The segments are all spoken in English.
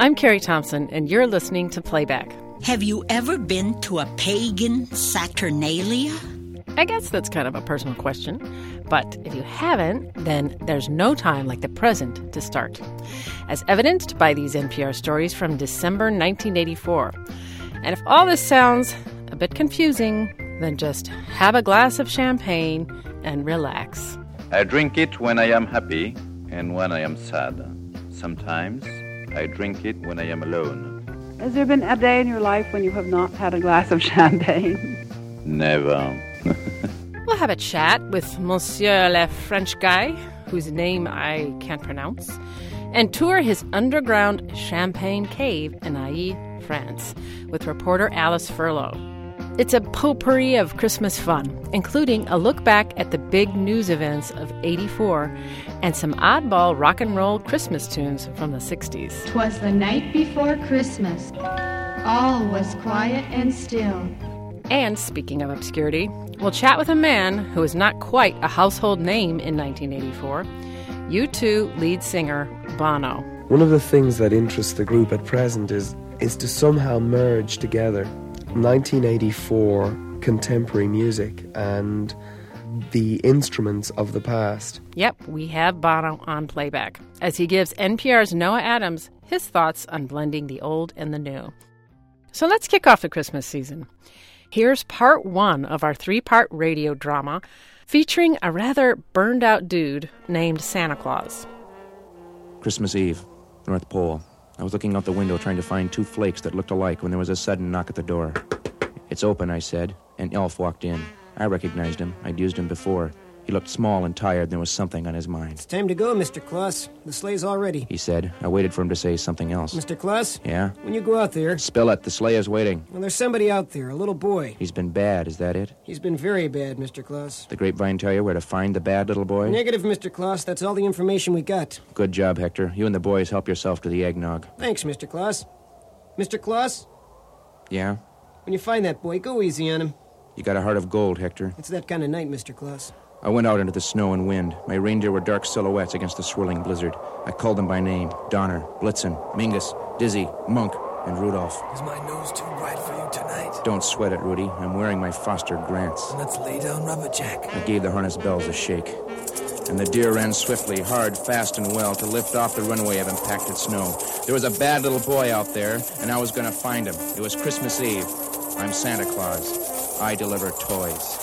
I'm Carrie Thompson, and you're listening to Playback. Have you ever been to a pagan Saturnalia? I guess that's kind of a personal question, but if you haven't, then there's no time like the present to start, as evidenced by these NPR stories from December 1984. And if all this sounds a bit confusing, then just have a glass of champagne and relax. I drink it when I am happy and when I am sad. Sometimes I drink it when I am alone. Has there been a day in your life when you have not had a glass of champagne? Never. We'll have a chat with Monsieur Le French Guy, whose name I can't pronounce, and tour his underground champagne cave in Ailly, France, with reporter Alice Furlow. It's a potpourri of Christmas fun, including a look back at the big news events of '84 and some oddball rock and roll Christmas tunes from the '60s. 'Twas the night before Christmas. All was quiet and still. And speaking of obscurity, we'll chat with a man who is not quite a household name in 1984, U2 lead singer Bono. One of the things that interests the group at present is to somehow merge together 1984 contemporary music and the instruments of the past. Yep, we have Bono on Playback, as he gives NPR's Noah Adams his thoughts on blending the old and the new. So let's kick off the Christmas season. Here's part one of our three-part radio drama featuring a rather burned-out dude named Santa Claus. Christmas Eve, North Pole. I was looking out the window trying to find two flakes that looked alike when there was a sudden knock at the door. "It's open," I said. An elf walked in. I recognized him. I'd used him before. He looked small and tired, and there was something on his mind. "It's time to go, Mr. Claus. The sleigh's all ready," he said. I waited for him to say something else. "Mr. Claus? Yeah? When you go out there..." "Spill it. The sleigh is waiting." "Well, there's somebody out there, a little boy." "He's been bad, is that it?" "He's been very bad, Mr. Claus." "The grapevine tell you where to find the bad little boy?" "Negative, Mr. Claus. That's all the information we got." "Good job, Hector. You and the boys help yourself to the eggnog." "Thanks, Mr. Claus." "Mr. Claus?" "Yeah?" "When you find that boy, go easy on him." "You got a heart of gold, Hector." "It's that kind of night, Mr. Claus." I went out into the snow and wind. My reindeer were dark silhouettes against the swirling blizzard. I called them by name: Donner, Blitzen, Mingus, Dizzy, Monk, and Rudolph. "Is my nose too bright for you tonight?" "Don't sweat it, Rudy. I'm wearing my Foster Grants." "Then let's lay down rubber, Jack." I gave the harness bells a shake. And the deer ran swiftly, hard, fast, and well to lift off the runway of impacted snow. There was a bad little boy out there, and I was going to find him. It was Christmas Eve. I'm Santa Claus. I deliver toys.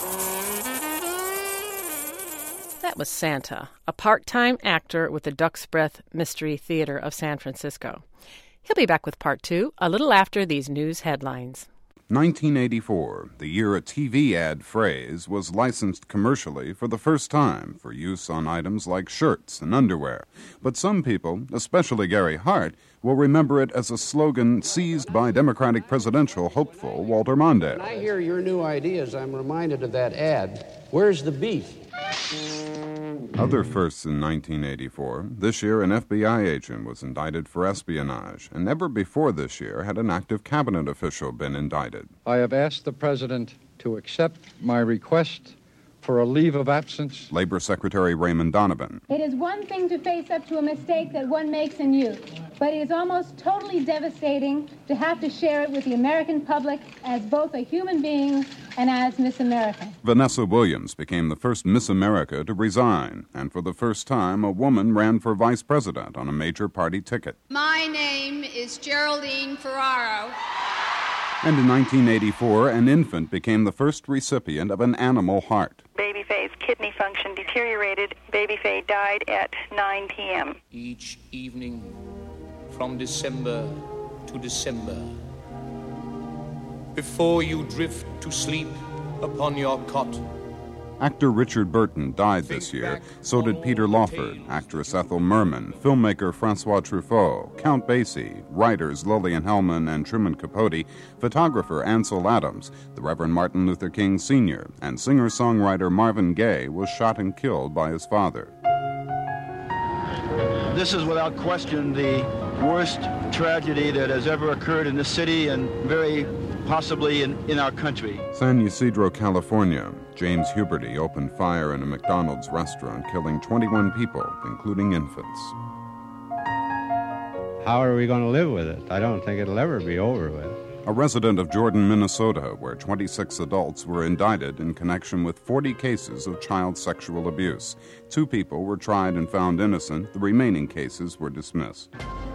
That was Santa, a part-time actor with the Duck's Breath Mystery Theater of San Francisco. He'll be back with part two a little after these news headlines. 1984, the year a TV ad phrase was licensed commercially for the first time for use on items like shirts and underwear. But some people, especially Gary Hart, will remember it as a slogan seized by Democratic presidential hopeful Walter Mondale. When I hear your new ideas, I'm reminded of that ad. Where's the beef? Other firsts in 1984. This year, an FBI agent was indicted for espionage, and never before this year had an active cabinet official been indicted. I have asked the president to accept my request for a leave of absence. Labor Secretary Raymond Donovan. It is one thing to face up to a mistake that one makes in youth, but it is almost totally devastating to have to share it with the American public as both a human being and as Miss America. Vanessa Williams became the first Miss America to resign, and for the first time, a woman ran for vice president on a major party ticket. My name is Geraldine Ferraro. And in 1984, an infant became the first recipient of an animal heart. Baby Faye's kidney function deteriorated. Baby Faye died at 9 p.m. Each evening, from December to December, before you drift to sleep upon your cot. Actor Richard Burton died this year. So did Peter Lawford, actress Ethel Merman, filmmaker Francois Truffaut, Count Basie, writers Lillian Hellman and Truman Capote, photographer Ansel Adams, the Reverend Martin Luther King Sr., and singer-songwriter Marvin Gaye was shot and killed by his father. This is without question the worst tragedy that has ever occurred in this city and very possibly in our country. San Ysidro, California. James Huberty opened fire in a McDonald's restaurant, killing 21 people, including infants. how are we going to live with it? I don't think it'll ever be over with. A resident of Jordan, Minnesota, where 26 adults were indicted in connection with 40 cases of child sexual abuse. 2 people were tried and found innocent. The remaining cases were dismissed.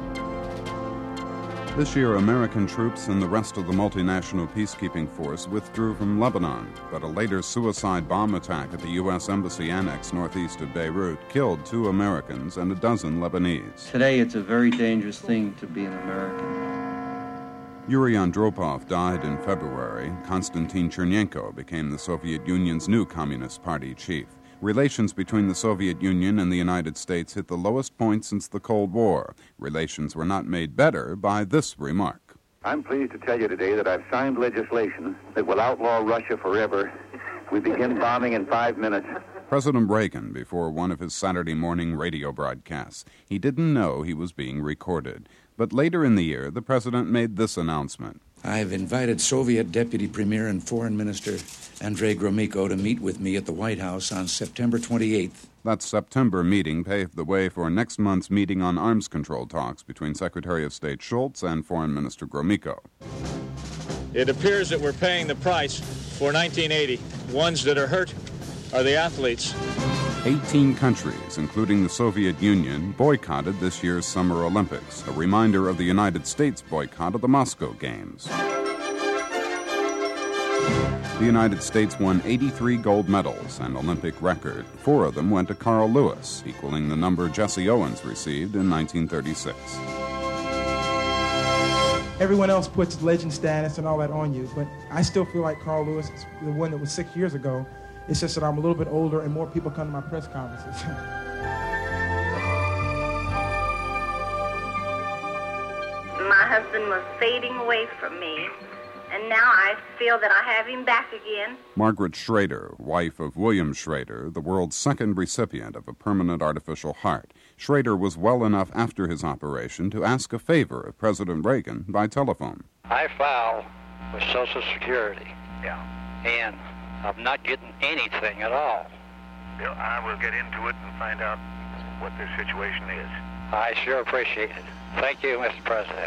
This year, American troops and the rest of the multinational peacekeeping force withdrew from Lebanon, but a later suicide bomb attack at the U.S. Embassy Annex northeast of Beirut killed 2 Americans and a dozen Lebanese. Today, it's a very dangerous thing to be an American. Yuri Andropov died in February. Konstantin Chernenko became the Soviet Union's new Communist Party chief. Relations between the Soviet Union and the United States hit the lowest point since the Cold War. Relations were not made better by this remark. I'm pleased to tell you today that I've signed legislation that will outlaw Russia forever. We begin bombing in 5 minutes. President Reagan before one of his Saturday morning radio broadcasts. He didn't know he was being recorded. But later in the year, the president made this announcement. I've invited Soviet Deputy Premier and Foreign Minister Andrei Gromyko to meet with me at the White House on September 28th. That September meeting paved the way for next month's meeting on arms control talks between Secretary of State Shultz and Foreign Minister Gromyko. It appears that we're paying the price for 1980. Ones that are hurt are the athletes. 18 countries, including the Soviet Union, boycotted this year's Summer Olympics, a reminder of the United States' boycott of the Moscow Games. The United States won 83 gold medals, an Olympic record. 4 of them went to Carl Lewis, equaling the number Jesse Owens received in 1936. Everyone else puts legend status and all that on you, but I still feel like Carl Lewis is the one that was 6 years ago. It's just that I'm a little bit older and more people come to my press conferences. My husband was fading away from me, and now I feel that I have him back again. Margaret Schrader, wife of William Schrader, the world's second recipient of a permanent artificial heart. Schrader was well enough after his operation to ask a favor of President Reagan by telephone. I file with Social Security. Yeah. And I'm not getting anything at all. Bill, I will get into it and find out what the situation is. I sure appreciate it. Thank you, Mr. President.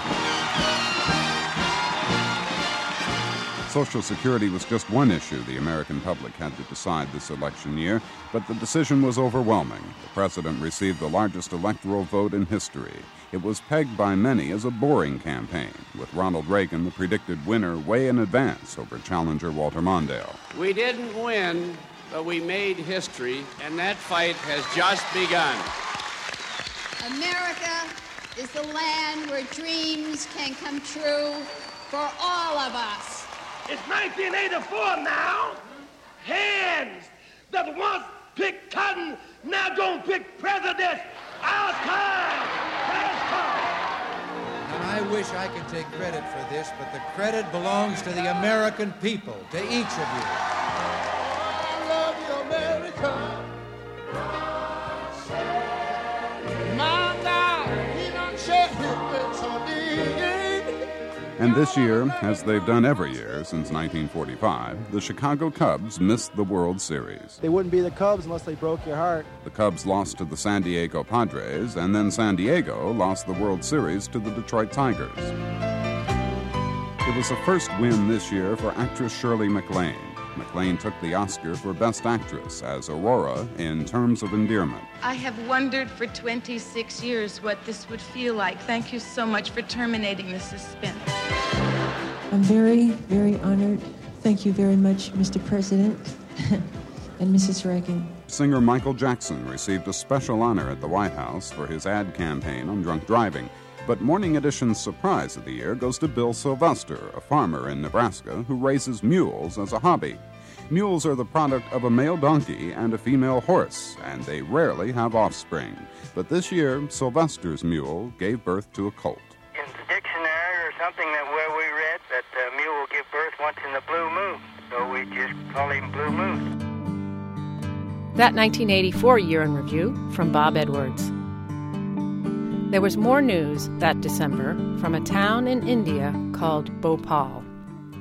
Social Security was just one issue the American public had to decide this election year, but the decision was overwhelming. The president received the largest electoral vote in history. It was pegged by many as a boring campaign, with Ronald Reagan the predicted winner way in advance over challenger Walter Mondale. We didn't win, but we made history, and that fight has just begun. America is the land where dreams can come true for all of us. It's 1984 now. Hands that once picked cotton now don't pick presidents. Our time has come. And I wish I could take credit for this, but the credit belongs to the American people, to each of you. I love you, America. My God, he done shed his bits on me. And this year, as they've done every year since 1945, the Chicago Cubs missed the World Series. They wouldn't be the Cubs unless they broke your heart. The Cubs lost to the San Diego Padres, and then San Diego lost the World Series to the Detroit Tigers. It was the first win this year for actress Shirley MacLaine. MacLaine took the Oscar for Best Actress as Aurora in Terms of Endearment. I have wondered for 26 years what this would feel like. Thank you so much for terminating the suspense. I'm very, very honored. Thank you very much, Mr. President and Mrs. Reagan. Singer Michael Jackson received a special honor at the White House for his ad campaign on drunk driving. But Morning Edition's surprise of the year goes to Bill Sylvester, a farmer in Nebraska who raises mules as a hobby. Mules are the product of a male donkey and a female horse, and they rarely have offspring. But this year, Sylvester's mule gave birth to a colt. In the dictionary or something that where we read that the mule will give birth once in the blue moon, so we just call him Blue Moon. That 1984 year in review from Bob Edwards. There was more news that December from a town in India called Bhopal.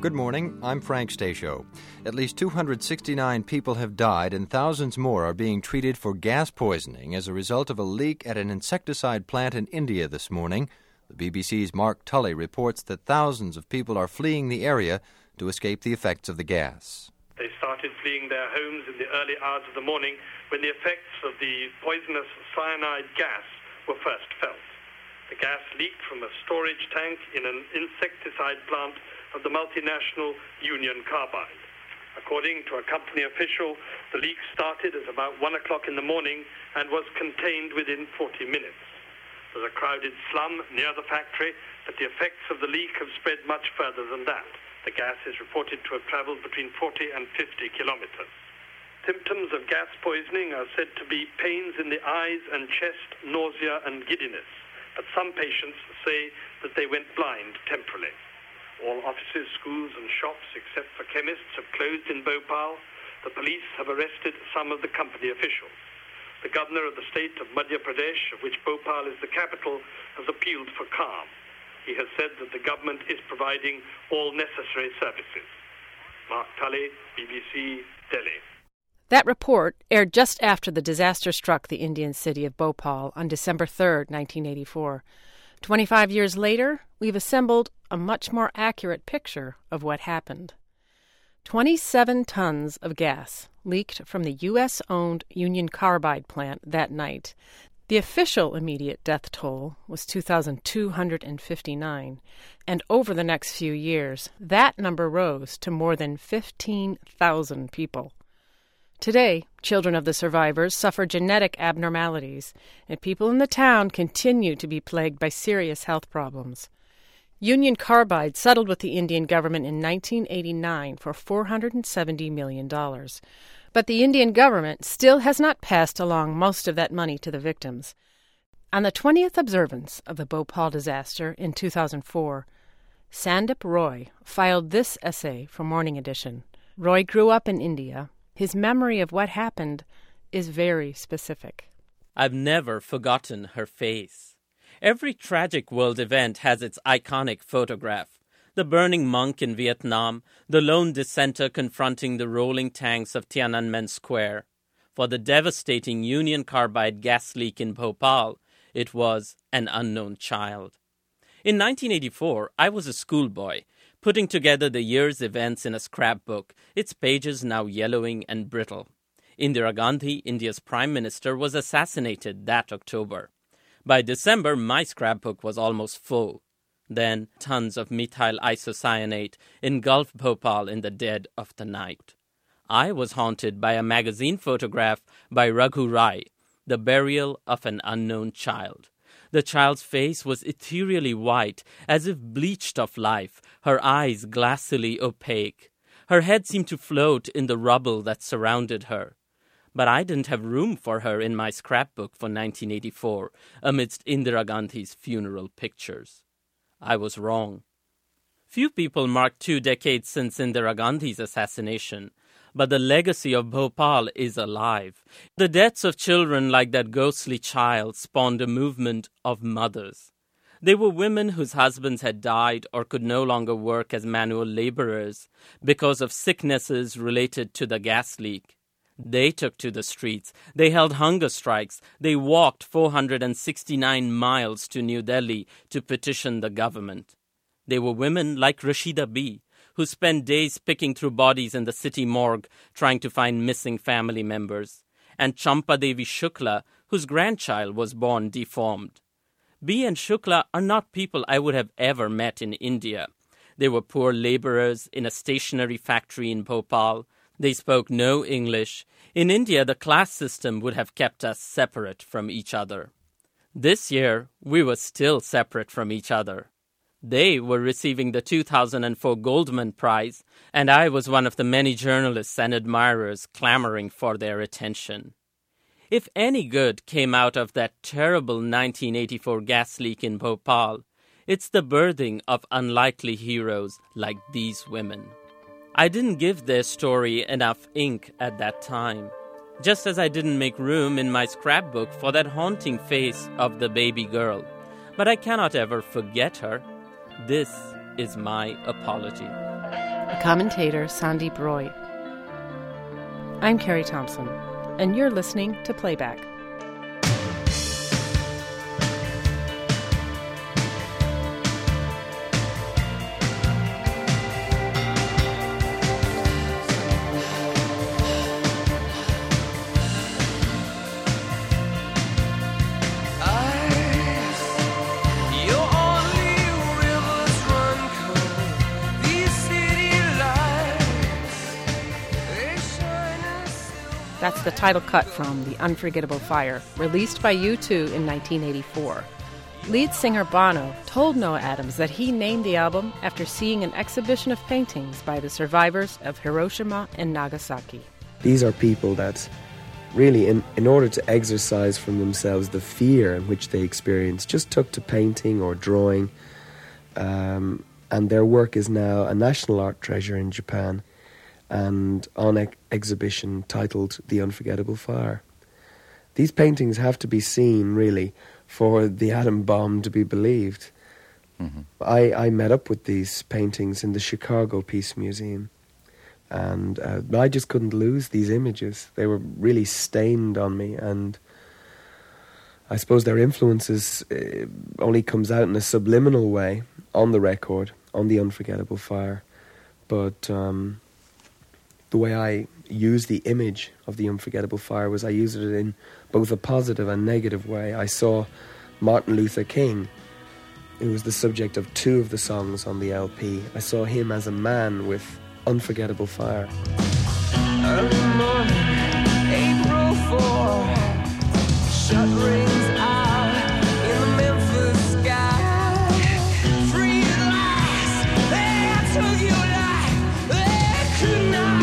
Good morning, I'm Frank Stasio. At least 269 people have died and thousands more are being treated for gas poisoning as a result of a leak at an insecticide plant in India this morning. The BBC's Mark Tully reports that thousands of people are fleeing the area to escape the effects of the gas. They started fleeing their homes in the early hours of the morning when the effects of the poisonous cyanide gas were first felt. The gas leaked from a storage tank in an insecticide plant of the multinational Union Carbide. According to a company official, the leak started at about 1 o'clock in the morning and was contained within 40 minutes. There's a crowded slum near the factory, but the effects of the leak have spread much further than that. The gas is reported to have traveled between 40 and 50 kilometers. Symptoms of gas poisoning are said to be pains in the eyes and chest, nausea and giddiness, but some patients say that they went blind temporarily. All offices, schools and shops, except for chemists, have closed in Bhopal. The police have arrested some of the company officials. The governor of the state of Madhya Pradesh, of which Bhopal is the capital, has appealed for calm. He has said that the government is providing all necessary services. Mark Tully, BBC, Delhi. That report aired just after the disaster struck the Indian city of Bhopal on December 3, 1984. 25 years later, we've assembled a much more accurate picture of what happened. 27 tons of gas leaked from the U.S.-owned Union Carbide plant that night. The official immediate death toll was 2,259, and over the next few years, that number rose to more than 15,000 people. Today, children of the survivors suffer genetic abnormalities, and people in the town continue to be plagued by serious health problems. Union Carbide settled with the Indian government in 1989 for $470 million. But the Indian government still has not passed along most of that money to the victims. On the 20th observance of the Bhopal disaster in 2004, Sandip Roy filed this essay for Morning Edition. Roy grew up in India. His memory of what happened is very specific. I've never forgotten her face. Every tragic world event has its iconic photograph. The burning monk in Vietnam, the lone dissenter confronting the rolling tanks of Tiananmen Square. For the devastating Union Carbide gas leak in Bhopal, it was an unknown child. In 1984, I was a schoolboy, putting together the year's events in a scrapbook, its pages now yellowing and brittle. Indira Gandhi, India's Prime Minister, was assassinated that October. By December, my scrapbook was almost full. Then, tons of methyl isocyanate engulfed Bhopal in the dead of the night. I was haunted by a magazine photograph by Raghu Rai, The Burial of an Unknown Child. The child's face was ethereally white, as if bleached of life, her eyes glassily opaque. Her head seemed to float in the rubble that surrounded her. But I didn't have room for her in my scrapbook for 1984, amidst Indira Gandhi's funeral pictures. I was wrong. Few people mark 2 decades since Indira Gandhi's assassination, but the legacy of Bhopal is alive. The deaths of children like that ghostly child spawned a movement of mothers. They were women whose husbands had died or could no longer work as manual laborers because of sicknesses related to the gas leak. They took to the streets. They held hunger strikes. They walked 469 miles to New Delhi to petition the government. They were women like Rashida B., who spent days picking through bodies in the city morgue trying to find missing family members, and Champadevi Shukla, whose grandchild was born deformed. B and Shukla are not people I would have ever met in India. They were poor laborers in a stationery factory in Bhopal. They spoke no English. In India, the class system would have kept us separate from each other. This year, we were still separate from each other. They were receiving the 2004 Goldman Prize, and I was one of the many journalists and admirers clamoring for their attention. If any good came out of that terrible 1984 gas leak in Bhopal, it's the birthing of unlikely heroes like these women. I didn't give their story enough ink at that time, just as I didn't make room in my scrapbook for that haunting face of the baby girl. But I cannot ever forget her. This is my apology. commentator Sandeep Roy. I'm Carrie Thompson, and you're listening to Playback. That's the title cut from The Unforgettable Fire, released by U2 in 1984. Lead singer Bono told Noah Adams that he named the album after seeing an exhibition of paintings by the survivors of Hiroshima and Nagasaki. These are people that really, in order to exorcise from themselves the fear in which they experienced, just took to painting or drawing. And their work is now a national art treasure in Japan, and on exhibition titled The Unforgettable Fire. These paintings have to be seen, really, for the atom bomb to be believed. Mm-hmm. I met up with these paintings in the Chicago Peace Museum, and I just couldn't lose these images. They were really stained on me, and I suppose their influences only comes out in a subliminal way on the record, on The Unforgettable Fire. But the way I used the image of The Unforgettable Fire was I used it in both a positive and negative way. I saw Martin Luther King, who was the subject of 2 of the songs on the LP. I saw him as a man with unforgettable fire. Early morning, April 4, shut rings out in the Memphis sky. Free at last, they took your life, they could not.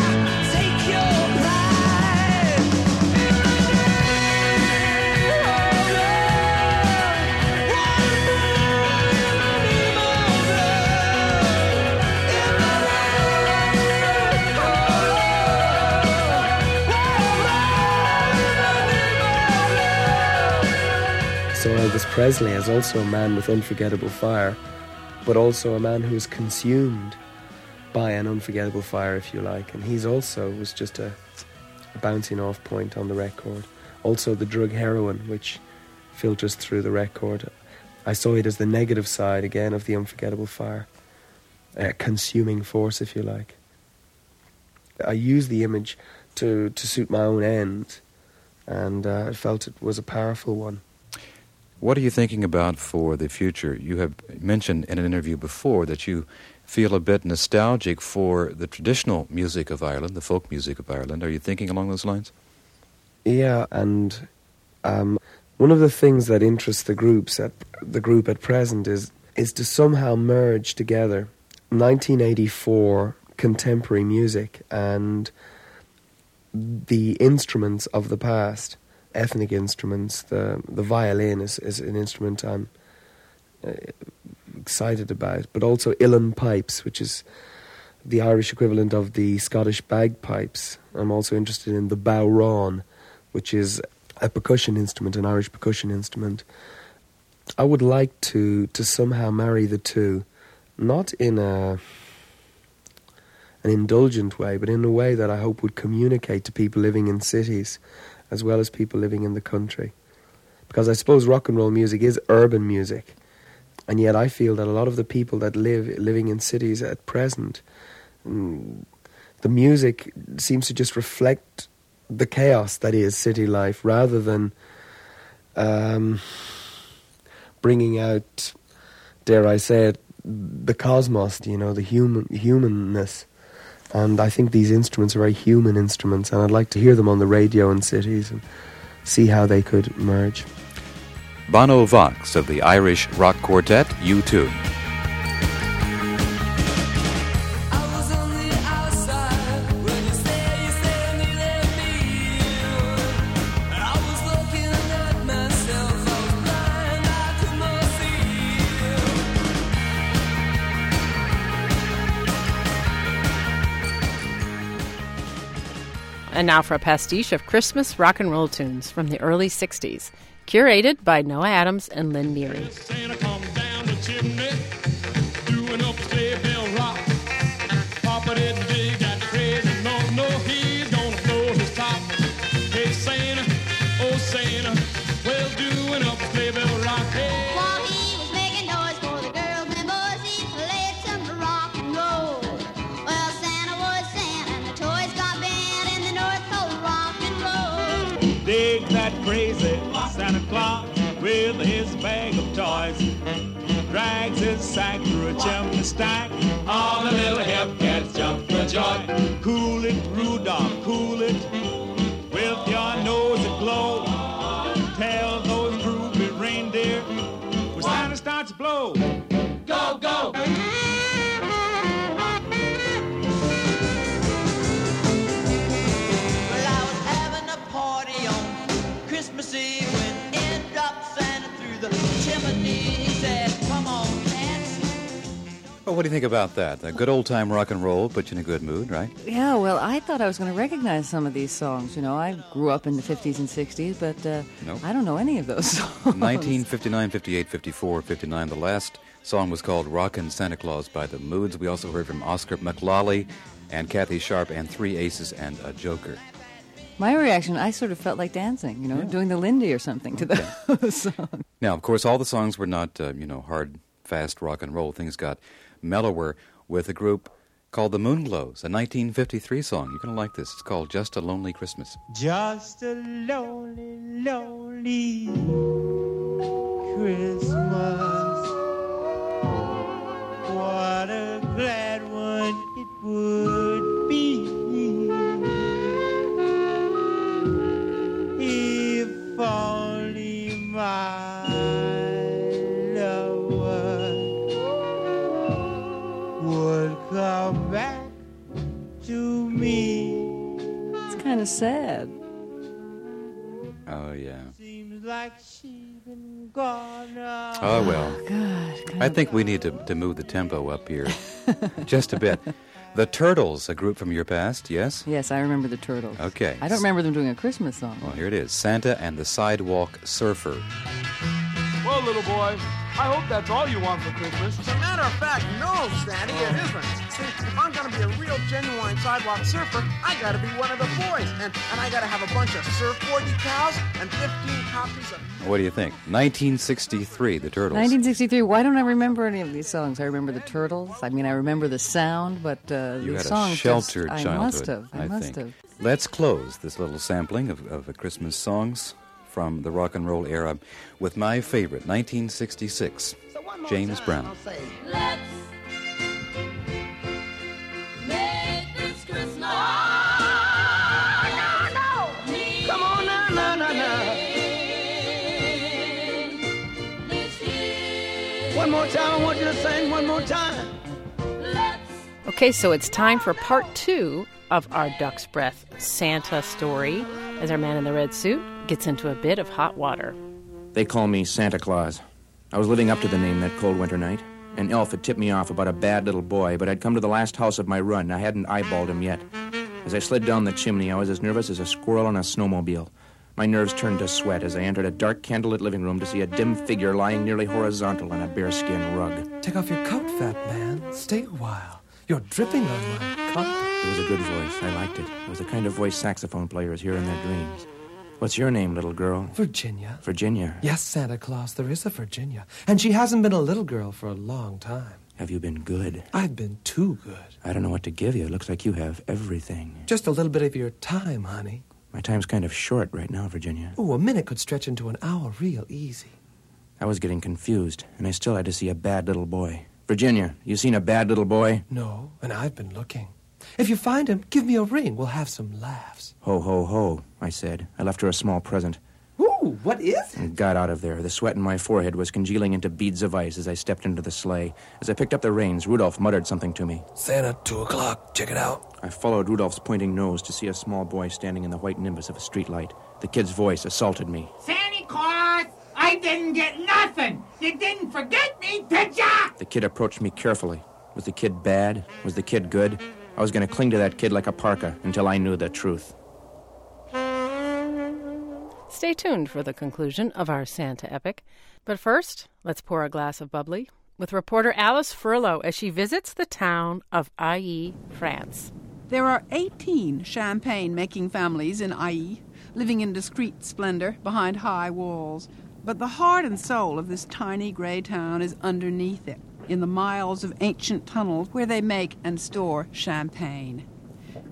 So Elvis Presley is also a man with unforgettable fire, but also a man who is consumed by an unforgettable fire, if you like. And he's also was just a bouncing off point on the record. Also the drug heroin, which filters through the record. I saw it as the negative side, again, of the unforgettable fire. A consuming force, if you like. I used the image to suit my own end, and I felt it was a powerful one. What are you thinking about for the future? You have mentioned in an interview before that you feel a bit nostalgic for the traditional music of Ireland, the folk music of Ireland. Are you thinking along those lines? Yeah, and one of the things that interests the group at present is to somehow merge together 1984 contemporary music and the instruments of the past. Ethnic instruments. The violin is an instrument I'm excited about, but also uilleann pipes, which is the Irish equivalent of the Scottish bagpipes. I'm also interested in the bowron, which is a percussion instrument, an Irish percussion instrument. I would like to somehow marry the two, not in an indulgent way, but in a way that I hope would communicate to people living in cities as well as people living in the country. Because I suppose rock and roll music is urban music, and yet I feel that a lot of the people that living in cities at present, the music seems to just reflect the chaos that is city life, rather than bringing out, dare I say it, the cosmos, the humanness. And I think these instruments are very human instruments, and I'd like to hear them on the radio in cities and see how they could merge. Bono Vox of the Irish rock quartet U2. And now for a pastiche of Christmas rock and roll tunes from the early 60s, curated by Noah Adams and Lynn Neary. Santa come down the chimney, doing up a sleigh bell rock. Papa dig that crazy Santa Claus with his bag of toys. Drags his sack through a chimney stack. All the little hip cats jump for joy. Cool it, Rudolph, cool it, with your nose aglow. Tell those groovy reindeer when Santa starts to blow. Go, go! Christmas Eve when in dropped Santa through the chimney. He said, come on, dance. Well, what do you think about that? A good old-time rock and roll puts you in a good mood, right? Yeah, well, I thought I was going to recognize some of these songs. You know, I grew up in the 50s and 60s, but Nope. I don't know any of those songs. 1959, 58, 54, 59. The last song was called Rockin' Santa Claus by the Moods. We also heard from Oscar McLawley and Kathy Sharp and Three Aces and a Joker. My reaction, I sort of felt like dancing, you know, doing the Lindy or something to those songs. Now, of course, all the songs were not, hard, fast rock and roll. Things got mellower with a group called the Moonglows, a 1953 song. You're going to like this. It's called Just a Lonely Christmas. Just a lonely, lonely Christmas. What a glad one it would be if only my loved one would come back to me. It's kind of sad. Oh, yeah. Seems like she's been gone now. Oh, well. God, I think we need to move the tempo up here just a bit. The Turtles, a group from your past, yes? Yes, I remember the Turtles. Okay. I don't remember them doing a Christmas song. Well, here it is. Santa and the Sidewalk Surfer. Well, little boy, I hope that's all you want for Christmas. As a matter of fact, no, Sandy, it isn't. See, if I'm going to be a real, genuine sidewalk surfer, I got to be one of the boys. And I got to have a bunch of surfboard decals and 15 copies of... What do you think? 1963, the Turtles. 1963. Why don't I remember any of these songs? I remember the Turtles. I mean, I remember the sound, but You these had songs a sheltered just, childhood, I must think. have. Let's close this little sampling of Christmas songs from the rock and roll era with my favorite, 1966, James Brown. Let's make this Christmas. No! Come on now, no. One more time, I want you to sing one more time. Okay, so it's time for part 2 of our Duck's Breath Santa story as our man in the red suit gets into a bit of hot water. They call me Santa Claus. I was living up to the name that cold winter night. An elf had tipped me off about a bad little boy, but I'd come to the last house of my run. I hadn't eyeballed him yet. As I slid down the chimney, I was as nervous as a squirrel on a snowmobile. My nerves turned to sweat as I entered a dark, candlelit living room to see a dim figure lying nearly horizontal on a bearskin rug. Take off your coat, fat man. Stay a while. You're dripping on my carpet. It was a good voice. I liked it. It was the kind of voice saxophone players hear in their dreams. What's your name, little girl? Virginia. Virginia? Yes, Santa Claus, there is a Virginia. And she hasn't been a little girl for a long time. Have you been good? I've been too good. I don't know what to give you. It looks like you have everything. Just a little bit of your time, honey. My time's kind of short right now, Virginia. Oh, a minute could stretch into an hour real easy. I was getting confused, and I still had to see a bad little boy. Virginia, you seen a bad little boy? No, and I've been looking. If you find him, give me a ring. We'll have some laughs. Ho, ho, ho, I said. I left her a small present. Ooh, what is it? And got out of there. The sweat in my forehead was congealing into beads of ice as I stepped into the sleigh. As I picked up the reins, Rudolph muttered something to me. Santa, 2 o'clock. Check it out. I followed Rudolph's pointing nose to see a small boy standing in the white nimbus of a streetlight. The kid's voice assaulted me. Santa Claus, I didn't get nothing. You didn't forget me, did ya? The kid approached me carefully. Was the kid bad? Was the kid good? I was going to cling to that kid like a parka until I knew the truth. Stay tuned for the conclusion of our Santa epic. But first, let's pour a glass of bubbly with reporter Alice Furlow as she visits the town of Ailly, France. There are 18 champagne-making families in Ailly, living in discreet splendor behind high walls. But the heart and soul of this tiny gray town is underneath it, in the miles of ancient tunnels where they make and store champagne.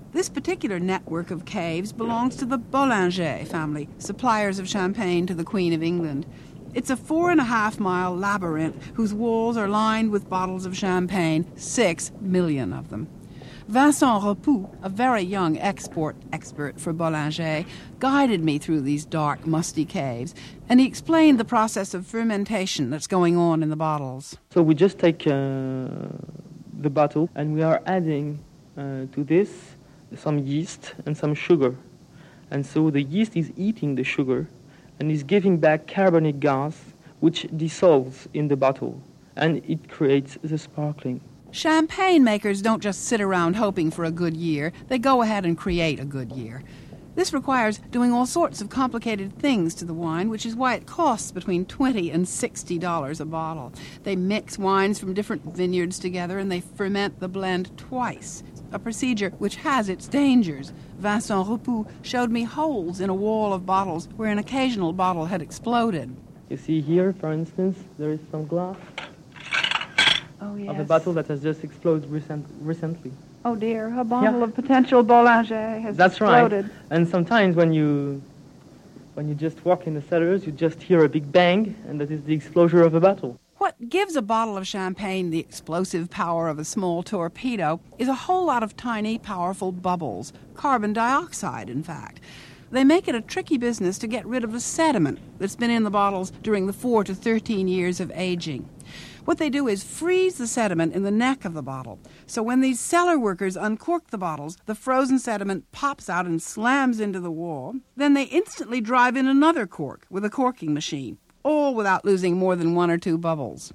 This particular network of caves belongs to the Bollinger family, suppliers of champagne to the Queen of England. It's a 4.5-mile labyrinth whose walls are lined with bottles of champagne, 6 million of them. Vincent Repoux, a very young export expert for Bollinger, guided me through these dark, musty caves, and he explained the process of fermentation that's going on in the bottles. So we just take the bottle and we are adding to this some yeast and some sugar. And so the yeast is eating the sugar and is giving back carbonic gas, which dissolves in the bottle, and it creates the sparkling. Champagne makers don't just sit around hoping for a good year. They go ahead and create a good year. This requires doing all sorts of complicated things to the wine, which is why it costs between $20 and $60 a bottle. They mix wines from different vineyards together and they ferment the blend twice, a procedure which has its dangers. Vincent Repoux showed me holes in a wall of bottles where an occasional bottle had exploded. You see here, for instance, there is some glass of a bottle that has just exploded recently. Oh dear, a bottle of potential Bollinger has exploded. Right. And sometimes when you just walk in the cellars, you just hear a big bang, and that is the explosion of a bottle. What gives a bottle of champagne the explosive power of a small torpedo is a whole lot of tiny, powerful bubbles, carbon dioxide, in fact. They make it a tricky business to get rid of the sediment that's been in the bottles during the 4 to 13 years of aging. What they do is freeze the sediment in the neck of the bottle. So when these cellar workers uncork the bottles, the frozen sediment pops out and slams into the wall. Then they instantly drive in another cork with a corking machine, all without losing more than 1 or 2 bubbles.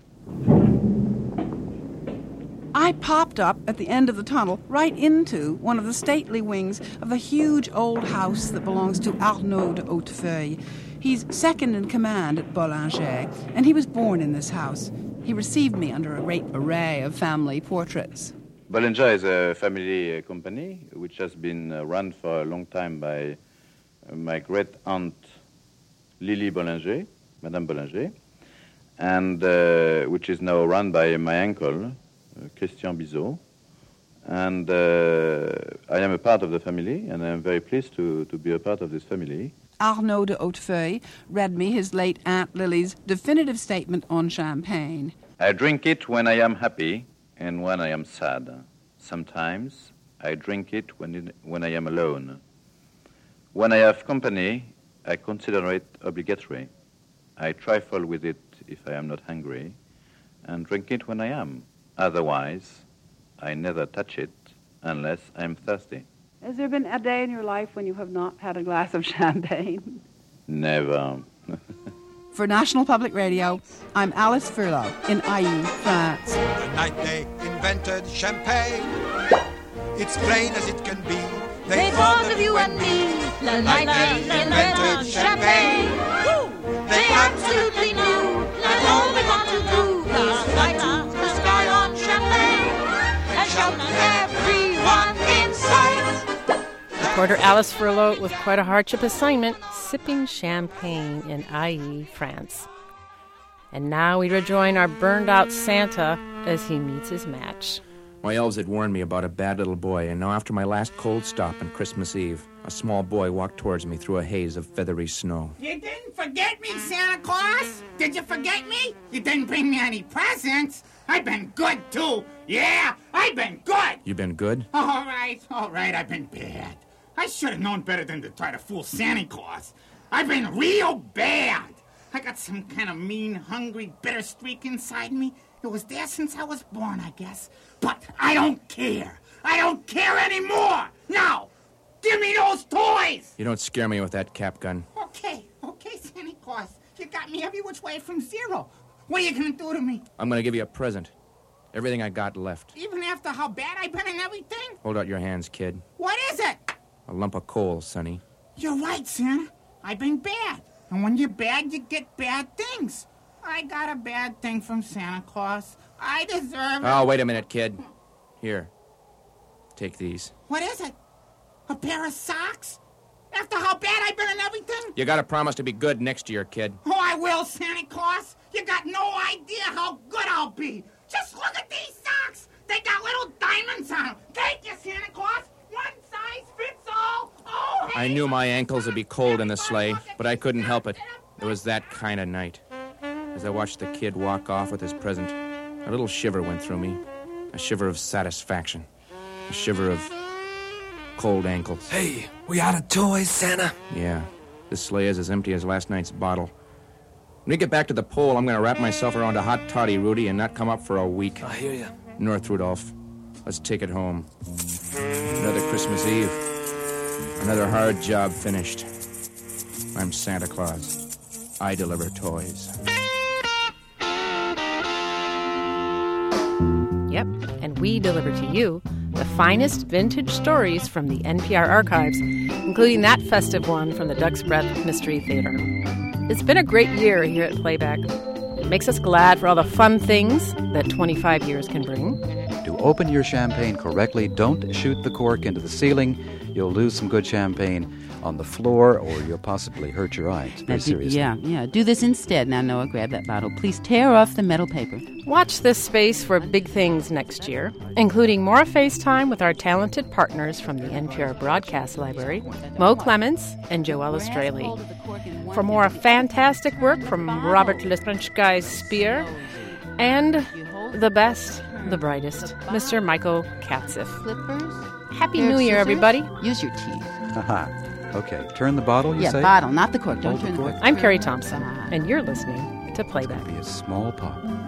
I popped up at the end of the tunnel right into one of the stately wings of a huge old house that belongs to Arnaud de Hautefeuille. He's second in command at Bollinger, and he was born in this house. He received me under a great array of family portraits. Bollinger is a family company which has been run for a long time by my great-aunt Lily Bollinger, Madame Bollinger, and which is now run by my uncle, Christian Bizot. And I am a part of the family, and I am very pleased to be a part of this family. Arnaud de Hautefeuille read me his late Aunt Lily's definitive statement on champagne. I drink it when I am happy and when I am sad. Sometimes I drink it when I am alone. When I have company, I consider it obligatory. I trifle with it if I am not hungry, and drink it when I am. Otherwise, I never touch it unless I am thirsty. Has there been a day in your life when you have not had a glass of champagne? Never. For National Public Radio, I'm Alice Furlow in Ailly, France. The night they invented champagne, it's plain as it can be. They thought of you and me, the night they invented champagne. They absolutely knew that all we want to do is light up the sky on champagne and shout everyone in sight. Reporter Alice Furlow with quite a hardship assignment, sipping champagne in Ailly, France. And now we rejoin our burned-out Santa as he meets his match. My elves had warned me about a bad little boy, and now after my last cold stop on Christmas Eve, a small boy walked towards me through a haze of feathery snow. You didn't forget me, Santa Claus? Did you forget me? You didn't bring me any presents. I've been good, too. Yeah, I've been good. You been good? All right, I've been bad. I should have known better than to try to fool Santa Claus. I've been real bad. I got some kind of mean, hungry, bitter streak inside me. It was there since I was born, I guess. But I don't care. I don't care anymore. Now, give me those toys. You don't scare me with that cap gun. Okay, Santa Claus. You got me every which way from zero. What are you going to do to me? I'm going to give you a present. Everything I got left. Even after how bad I've been and everything? Hold out your hands, kid. What is it? A lump of coal, Sonny. You're right, Santa. I've been bad. And when you're bad, you get bad things. I got a bad thing from Santa Claus. I deserve it. Oh, wait a minute, kid. Here. Take these. What is it? A pair of socks? After how bad I've been and everything? You gotta promise to be good next year, kid. Oh, I will, Santa Claus. You got no idea how good I'll be. Just look at these socks. They got little diamonds on them. Thank you, Santa Claus. One size I knew my ankles would be cold in the sleigh, but I couldn't help it. It was that kind of night. As I watched the kid walk off with his present, a little shiver went through me. A shiver of satisfaction. A shiver of cold ankles. Hey, we out of toys, Santa? Yeah, this sleigh is as empty as last night's bottle. When we get back to the pole, I'm going to wrap myself around a hot toddy, Rudy, and not come up for a week. I hear you. North, Rudolph. Let's take it home. Another Christmas Eve. Another hard job finished. I'm Santa Claus. I deliver toys. Yep, and we deliver to you the finest vintage stories from the NPR archives, including that festive one from the Duck's Breath Mystery Theater. It's been a great year here at Playback. It makes us glad for all the fun things that 25 years can bring. To open your champagne correctly, don't shoot the cork into the ceiling. You'll lose some good champagne on the floor, or you'll possibly hurt your eye. It's pretty serious. Yeah. Do this instead. Now, Noah, grab that bottle. Please tear off the metal paper. Watch this space for big things next year, including more FaceTime with our talented partners from the NPR Broadcast Library, Mo Clements and Joella Straley. For more fantastic work from Robert Le French Guy's Spear, and the best, the brightest, Mr. Michael Katziff. Happy New Year, everybody. Use your teeth. Aha. Okay, turn the bottle, you say? Yeah, bottle, not the cork. Don't turn the cork. I'm Carrie Thompson, and you're listening to Playback. It's going to be a small pop.